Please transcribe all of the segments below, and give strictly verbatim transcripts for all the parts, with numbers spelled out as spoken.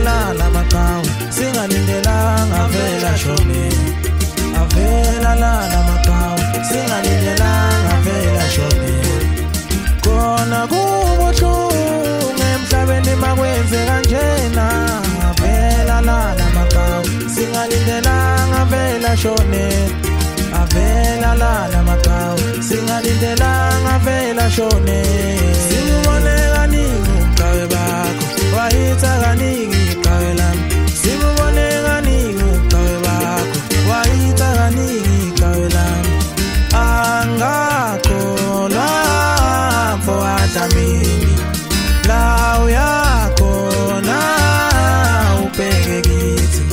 la la makau singalindelanga vela shone avela la la makau singalindelanga vela shone kona kubuhlungu emhlabeni makwenze kanjena avela la la makau singalindelanga vela shone avela la la makau singalindelanga vela shone sibone kaningi uqhawe bakho wahitha kaningi iqhawe lami sibone kaningi uqhawe bakho wahitha kaningi iqhawe lami angakholwa mfo adamini la uyakhona ubheke kithi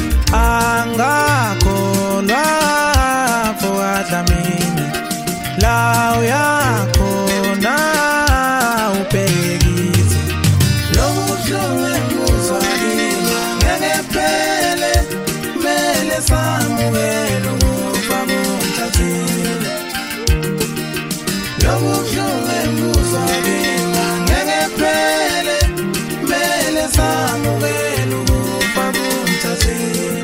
angakholwa mfo adamini la uyakhona ubheke kithi lobuhlungu engizwa kimi ngeke phele mele samukele ngoba ngithathile lobuhlungu engizwa kimi ngeke phele mele samukele ngoba ngithathile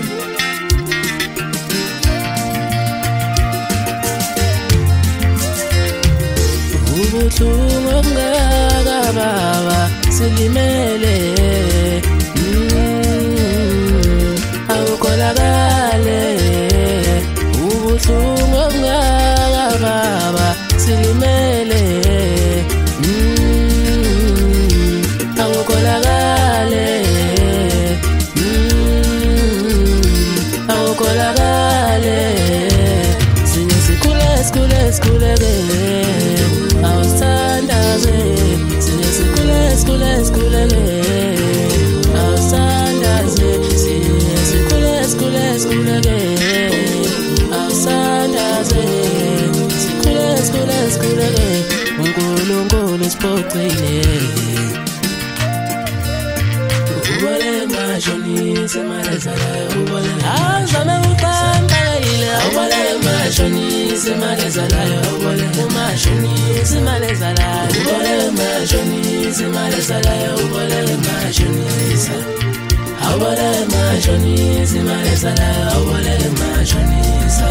ubuhlungu obungaka baba silimele awukholakale ubuhlungu obungaka baba silimele awukholakale awukholakale sinye sikhule sikhule sikhule awusandaze sinye sikhule sikhule sikhule awusandaze sinye sikhule sikhule sikhule awusandaze sikhule sikhule sikhule uNkulunkulu siphoqile ubole mashonise malezalayo ubole azame uqambalile ubole mashonise malezalayo ubole mashonise malezalayo ubole mashonise malezalayo ubole mashonise ubole mashonise malezalayo ubole mashonise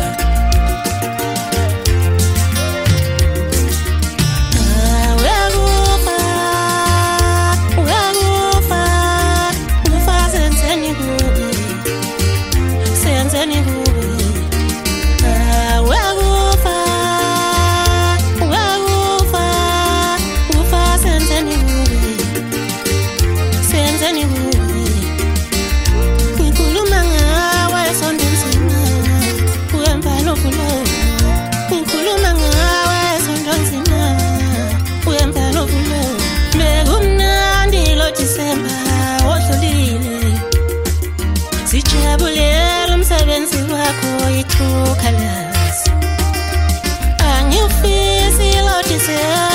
Angifisi lo dise